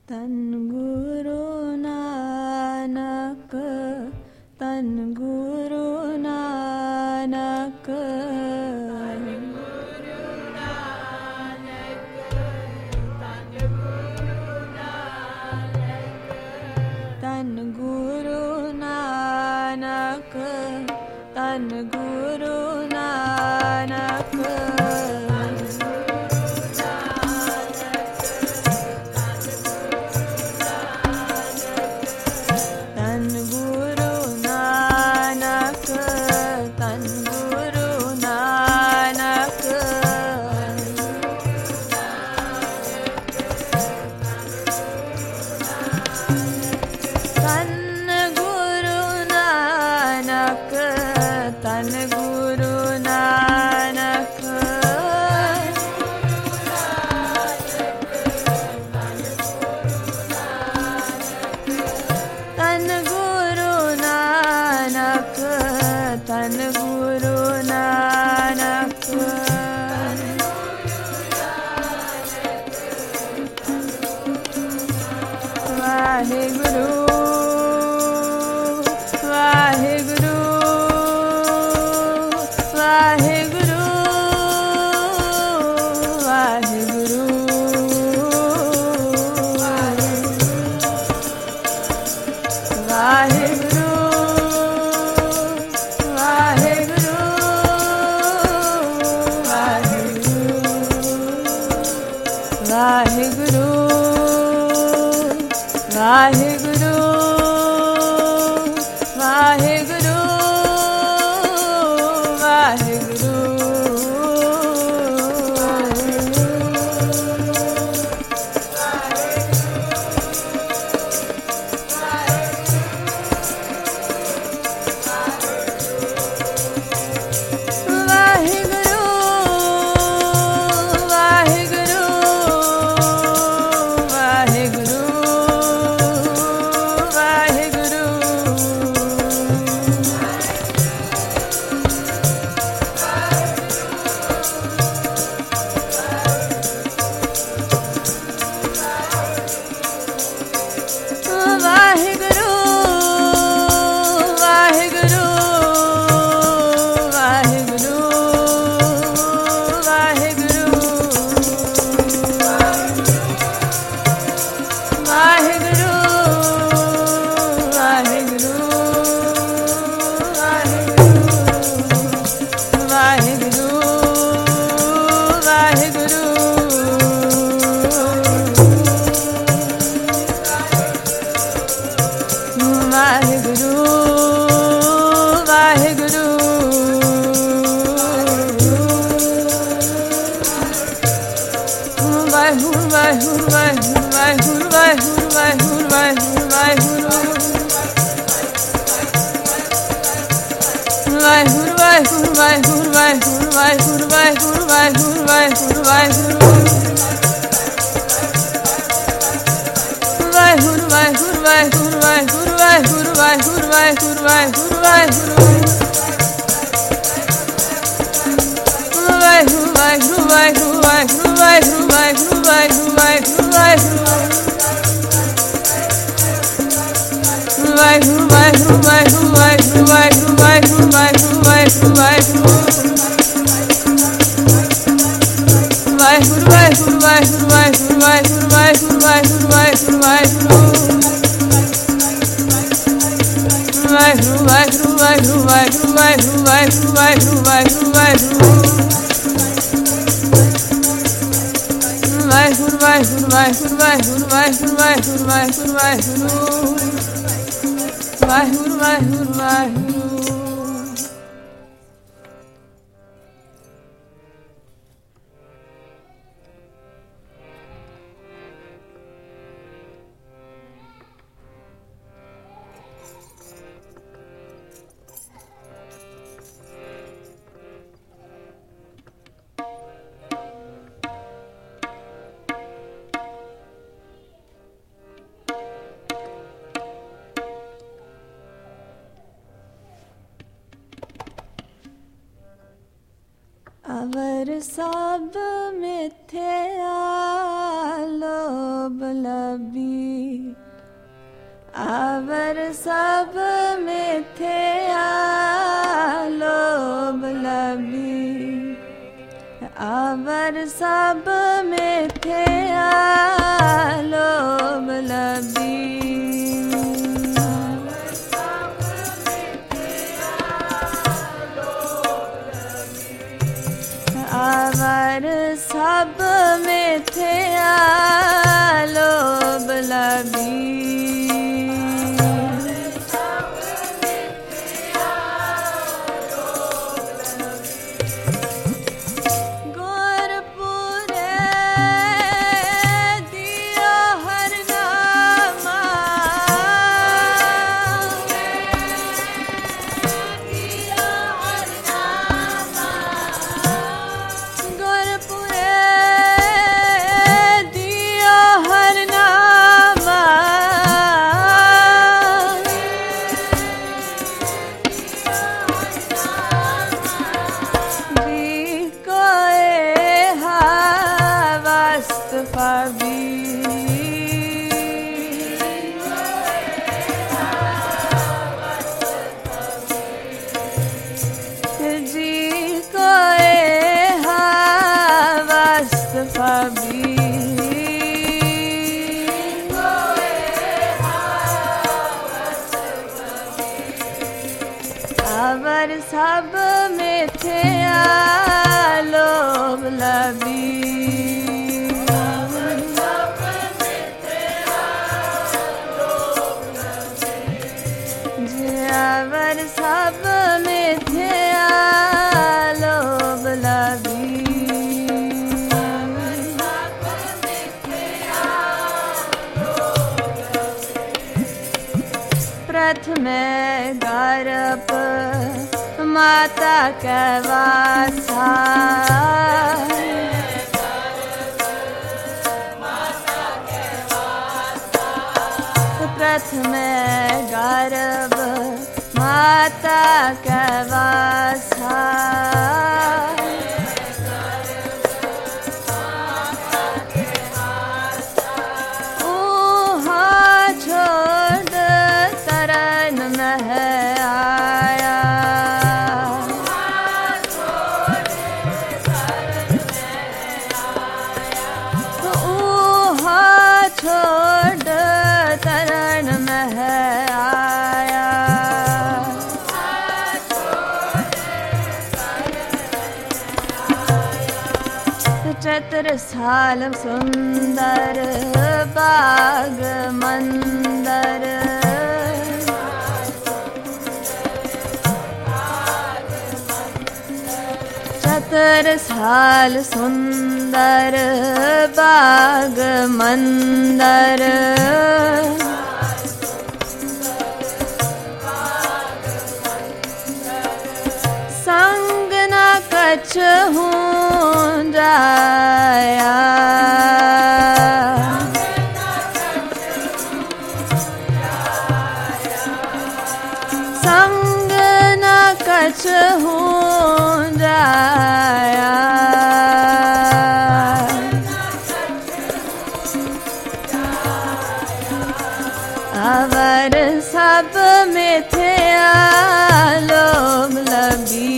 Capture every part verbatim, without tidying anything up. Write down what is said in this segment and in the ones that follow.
तन गुरु नानक तन गुरु नानक तन गुरु नानक तन गुरु नानक तन गुरु नानक तन गुरु नानक तन गुरु नानक तन गुरु नानक तन गुरु नानक तन गुरु नानक वाहेगुरु वाहेगुरु वाहेगुरु वाहेगुरु वाहेगुरु वाहेगुरु वाहेगुरु वाहेगुरु वाहेगुरु वाहेगुरु वाहेगुरु अवर सब मिथ्या लोभ लभी आवर सब मिथ्या लोभ लभी आवर सब मिथ्या लोभ लभी आवर सब मिथ्या लोभ लभी आवर सब मिथ्या लोभ लभी आवर सब मिथ्या लोभ लभी प्रथम गर्भ माता के वासा प्रथम गर्भ माता के वासा चतुर साल सुंदर बाग मंदर चतुर साल सुंदर बाग मंदर संग न कछ हूँ जाया संग न कछ हूँ जाया आवर सब मिथ्या लोभ लभी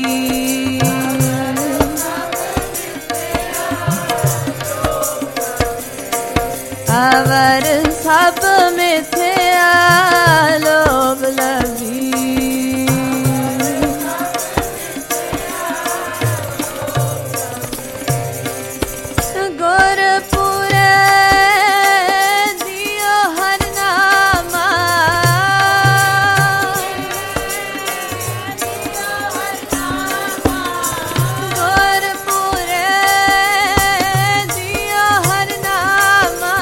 आवर सब मिथ्या लोभ लभी गुरपुरे दियो हर नामा गुरपुरे दियो हर नामा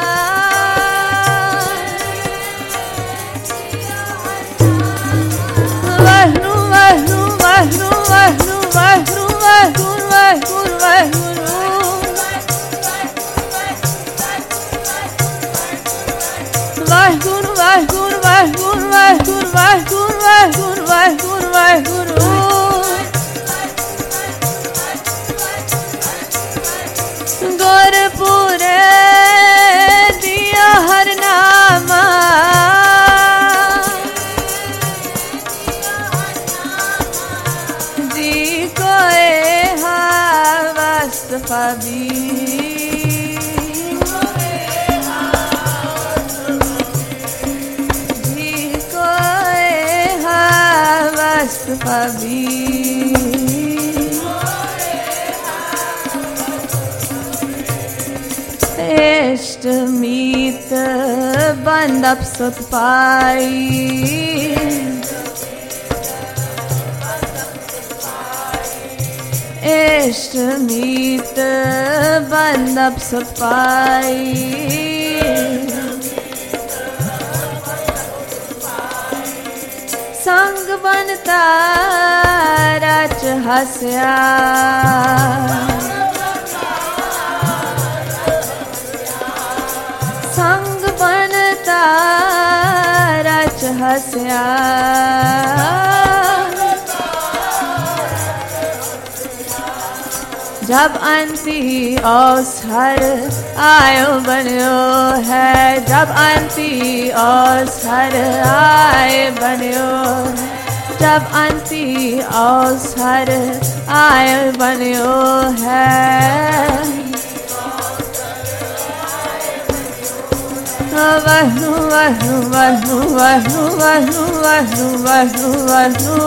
वाहिगुरु वाहिगुरु वाहिगुरु वाहिगुरु वाहिगुरु वाहिगुरु वाहिगुरु वाहिगुरु गुरपुरे दिया कबीर। इष्ट मीत बंदप सुख पाई, इष्ट मीत बंदप सुख पाई। संग बनता रच हस्या, संग बनता रच हस्या। जब अंती अवसर आयो बन्यो है, जब अंती अवसर आए बन्यो, जब अंती अवसर आए बन्यो है। वहनु वहनु वहनु वहनु वहनु वहनु वहनु वहनु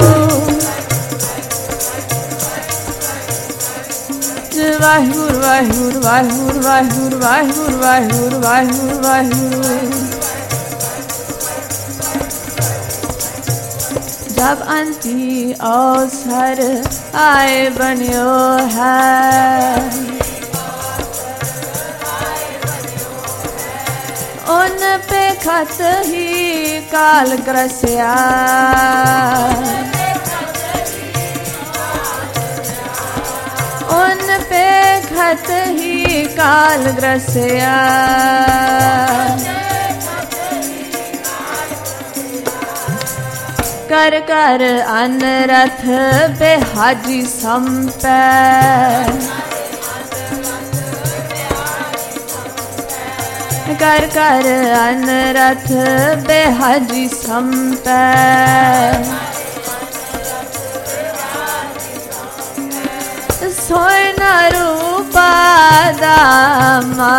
वाहिगुरु वाहिगुरु वाहिगुरु वाहिगुरु वाहिगुरु वाहिगुरु वाहिगुरु वाहिगुरु। जब अंती अवसर आए बन्यो है, उन पे खत ही काल ग्रस्या, उन पे खत ही काल ग्रस्या। कर कर अनरथ बेहाजी संपै, कर कर अनरथ बेहाजी संपै। सोना रूपा दामा,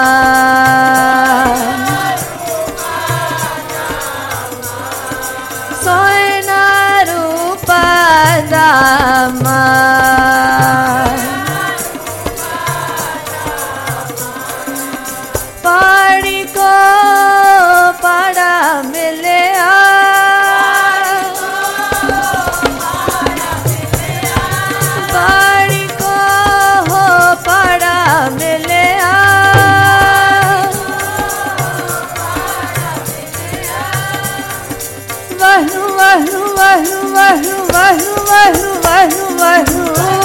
सोना रूपा दामा। पाड़ी को पाड़ा मिले, पाड़ी को हो पाड़ा मिले। वहनु वहनु वहनु वहनु वहनु वहनु वहनु वहनु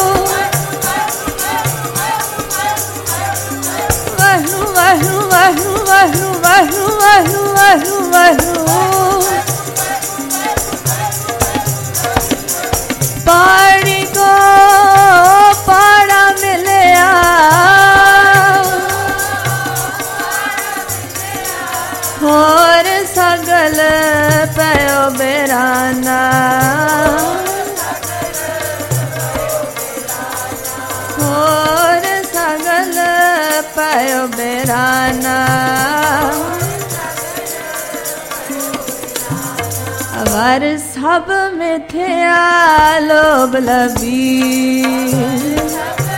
वहनु वहनु वहनु वहनु वहनु वहनु वहनु वहनु। पाड़ी को पाड़ा मिलया, और सगल पयो बेराना, और सगल पयो बेराना। अवर सब मिथ्या लोभ लबीर,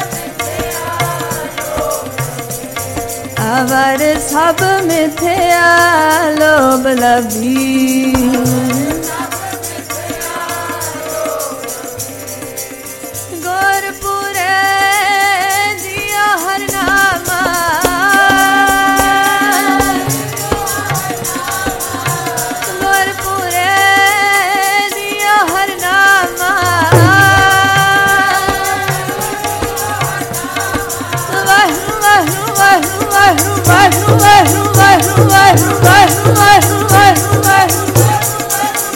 अवर सब मिथ्या लोभ लबीर। गोरपुरे दिया हर नामा, गोरपुरे दिया हर नामा। वहनु वहनु वहनु वहनु वहनु वहनु वहनु वहनु वहनु वहनु वहनु वहनु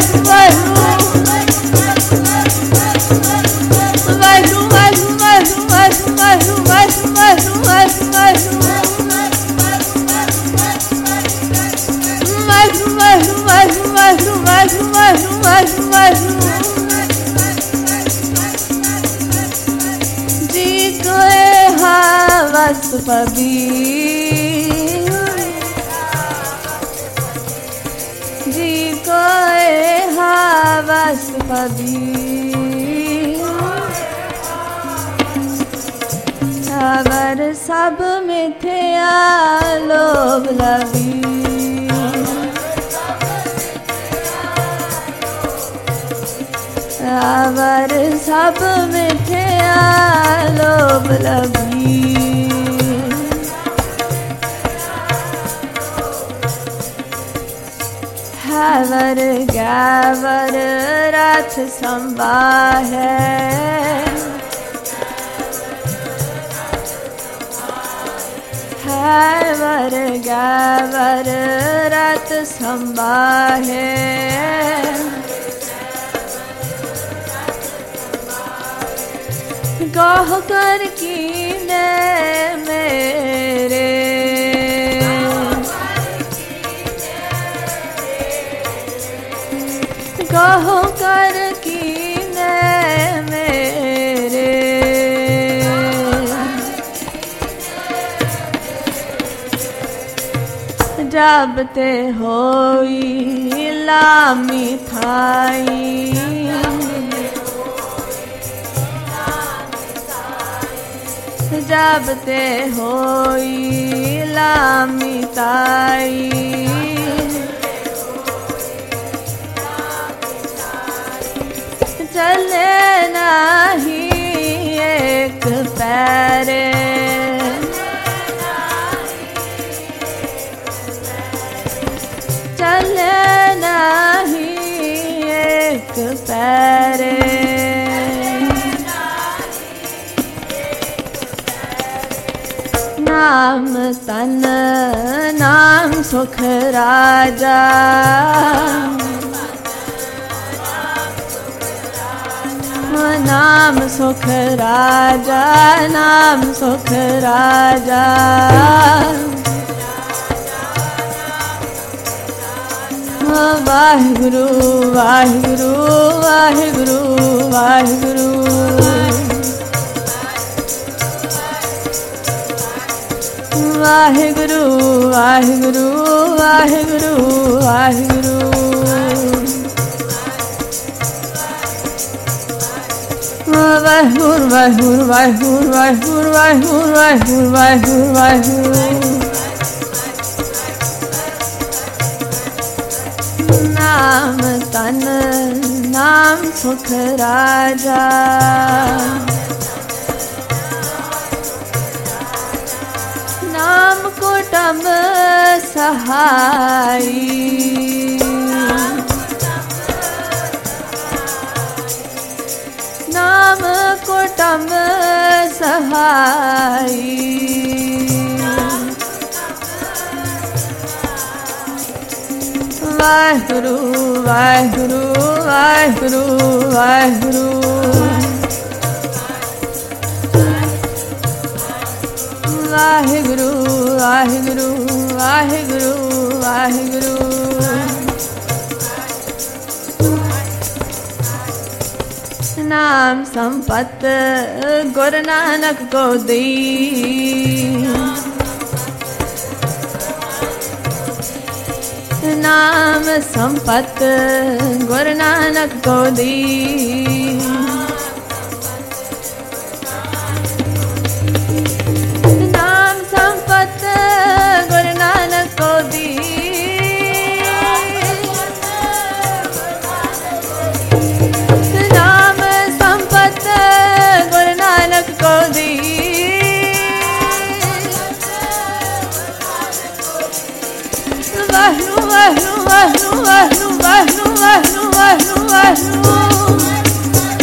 अवर सब मिथ्या लोभ लवी, अवर सब मिथ्या लोभ लवी। हैवर गैवर रथ संवाहे, हैवर गैवर रथ संवाहे। गौह कर कीने मेरे, गौह कर कीने मेरे। जब ते होई लामी थाई, जब ते होई लामी ताई। चले नाही एक पैरे, चले नाही एक पैरे। नाम तन नाम सुख राजा, नाम सुख राजा, नाम सुख राजा। वाहिगुरु वाहिगुरु वाहिगुरु वाहिगुरु। वाहिगुरु वाहिगुरु वाहिगुरु वाहिगुरु। वाहिगुरु वाहिगुरु वाहिगुरु वाहिगुरु वाहिगुरु वाहिगुरु वाहिगुरु वाहिगुरु। नाम तन नाम सुख राजा, नाम कुटुम सहाई, नाम कुटुम सहाई। वाहिगुरु वाहिगुरु वाहिगुरु वाहिगुरु। वाहिगुरु वाहिगुरु वाहिगुरु वाहिगुरु। नाम संपत गुरु नानक को दी, नाम संपत गुरु नानक को दी। नाम संपत गुरु नानक को दी, नाम संपत गुरु नानक को दी। वाहिगुरु वाहिगुरु वाहिगुरु वाहिगुरु वाहिगुरु वाहिगुरु वाहिगुरु।